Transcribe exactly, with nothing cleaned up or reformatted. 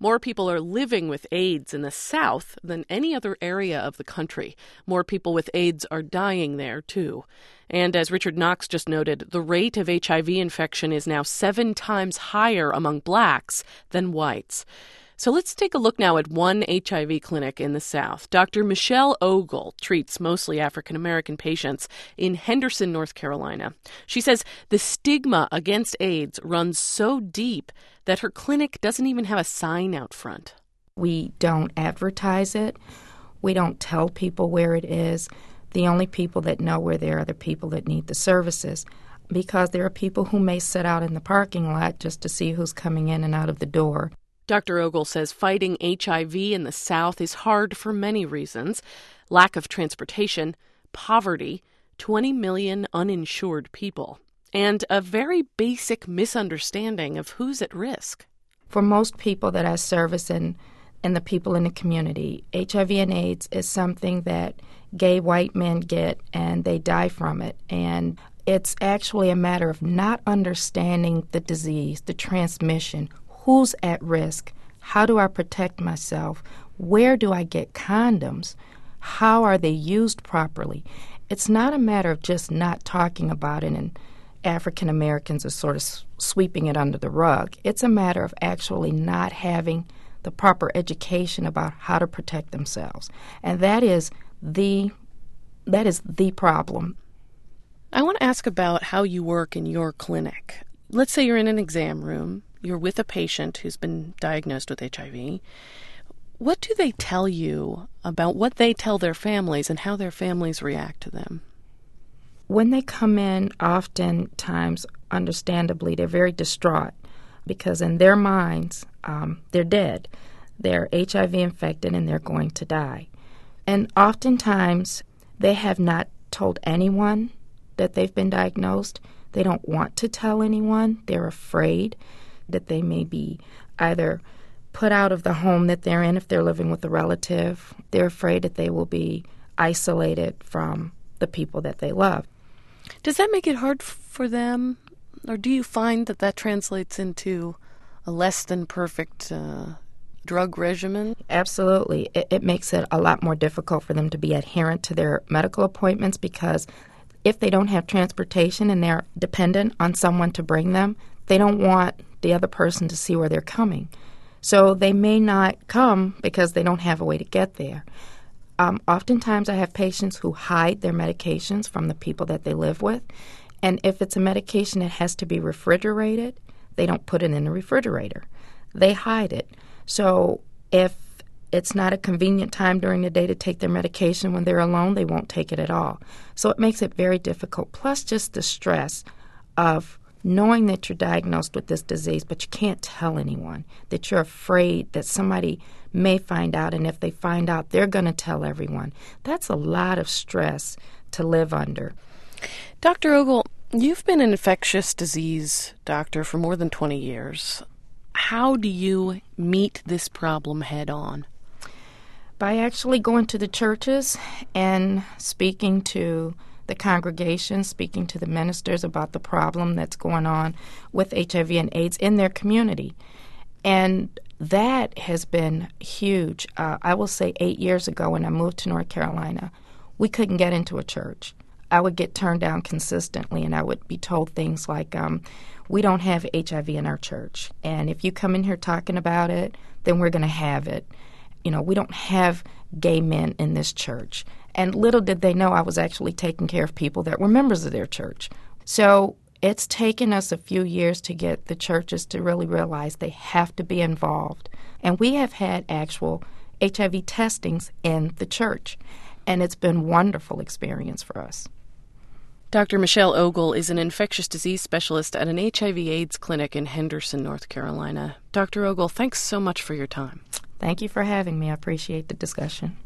More people are living with AIDS in the South than any other area of the country. More people with AIDS are dying there, too. And as Richard Knox just noted, the rate of H I V infection is now seven times higher among blacks than whites. So let's take a look now at one H I V clinic in the South. Doctor Michelle Ogle treats mostly African-American patients in Henderson, North Carolina. She says the stigma against AIDS runs so deep that her clinic doesn't even have a sign out front. We don't advertise it. We don't tell people where it is. The only people that know where they are are the people that need the services, because there are people who may sit out in the parking lot just to see who's coming in and out of the door. Doctor Ogle says fighting H I V in the South is hard for many reasons: lack of transportation, poverty, twenty million uninsured people, and a very basic misunderstanding of who's at risk. For most people that I service and, and the people in the community, H I V and AIDS is something that gay white men get and they die from it. And it's actually a matter of not understanding the disease, the transmission. Who's at risk? How do I protect myself? Where do I get condoms? How are they used properly? It's not a matter of just not talking about it and African Americans are sort of sweeping it under the rug. It's a matter of actually not having the proper education about how to protect themselves. And that is the that is the problem. I want to ask about how you work in your clinic. Let's say you're in an exam room. You're with a patient who's been diagnosed with H I V. What do they tell you about what they tell their families and how their families react to them? When they come in, oftentimes, understandably, they're very distraught because in their minds, um, they're dead. They're H I V infected and they're going to die. And oftentimes, they have not told anyone that they've been diagnosed. They don't want to tell anyone. They're afraid that they may be either put out of the home that they're in if they're living with a relative. They're afraid that they will be isolated from the people that they love. Does that make it hard for them? Or do you find that that translates into a less than perfect uh, drug regimen? Absolutely. It, it makes it a lot more difficult for them to be adherent to their medical appointments, because if they don't have transportation and they're dependent on someone to bring them, they don't want the other person to see where they're coming. So they may not come because they don't have a way to get there. Um, oftentimes I have patients who hide their medications from the people that they live with. And if it's a medication that has to be refrigerated, they don't put it in the refrigerator. They hide it. So if it's not a convenient time during the day to take their medication when they're alone, they won't take it at all. So it makes it very difficult. Plus just the stress of knowing that you're diagnosed with this disease, but you can't tell anyone, that you're afraid that somebody may find out, and if they find out, they're going to tell everyone. That's a lot of stress to live under. Doctor Ogle, you've been an infectious disease doctor for more than twenty years. How do you meet this problem head on? By actually going to the churches and speaking to the congregation, speaking to the ministers about the problem that's going on with H I V and AIDS in their community. And that has been huge. Uh, I will say eight years ago when I moved to North Carolina, we couldn't get into a church. I would get turned down consistently, and I would be told things like, um, we don't have H I V in our church, and if you come in here talking about it, then we're going to have it. You know, we don't have gay men in this church. And little did they know I was actually taking care of people that were members of their church. So it's taken us a few years to get the churches to really realize they have to be involved. And we have had actual H I V testings in the church, and it's been a wonderful experience for us. Doctor Michelle Ogle is an infectious disease specialist at an H I V AIDS clinic in Henderson, North Carolina. Doctor Ogle, thanks so much for your time. Thank you for having me. I appreciate the discussion.